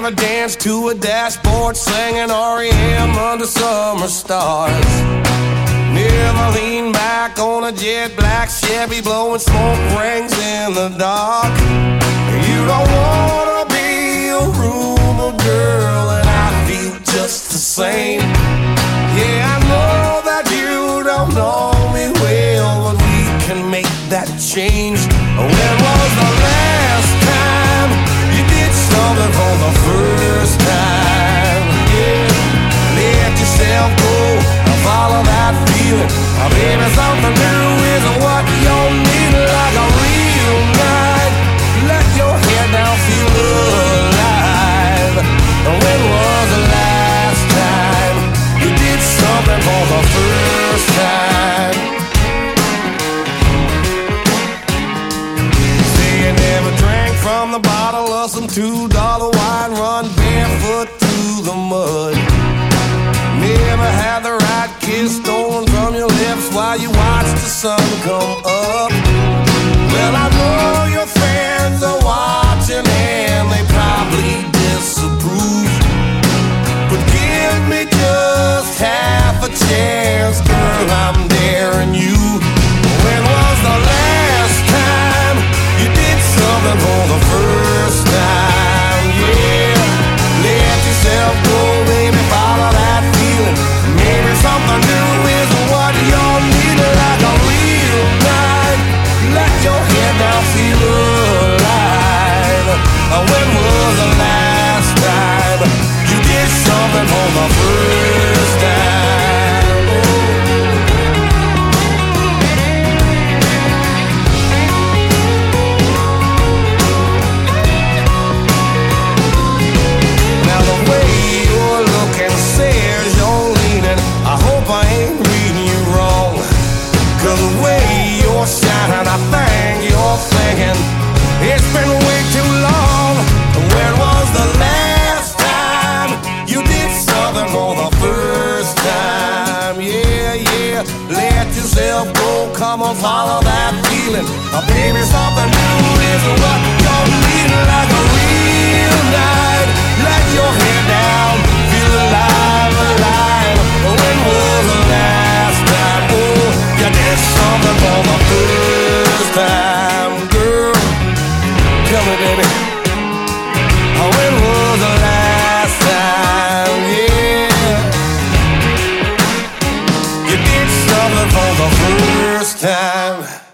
never danced to a dashboard singing REM under summer stars. Never leaned back on a jet black Chevy blowing smoke rings in the dark. You don't wanna be a rumor girl, and I feel just the same. Yeah, I know that you don't know me well, but we can make that change. When was the last time you did something for the first time? Yeah, let yourself go and follow that feeling. Baby, something new is what you're needing, like a real night. Let your head down, feel alive. When was the last time you did something for the first time? Say you never drank from the bottle of some $2 wine, run barefoot through the mud. Never had the right kiss stolen from your lips while you watch the sun come up. Well, I know your friends are watching and they probably disapprove, but give me just half a chance, girl, I'm daring you. When was the last time you did something for the first time? Yeah, let yourself go, baby, follow that feeling. Maybe something new is what you're needing, like a real night. Let your head down, feel alive. When was the last time you did something for the first time? Now the way you're looking says you're leaning. I hope I ain't reading you wrong, 'cause the way you're shining, I think you're thinking it's been way too long. When was the last time you did something for the first time? Yeah, yeah, let yourself go, come on, follow that feeling. Baby, something new is what you're needing, like a real night. Let your head down, feel alive, alive. When was the last time, oh, you did something for the first time, girl? Tell me, baby, when was the last time, yeah, you did something for the first time?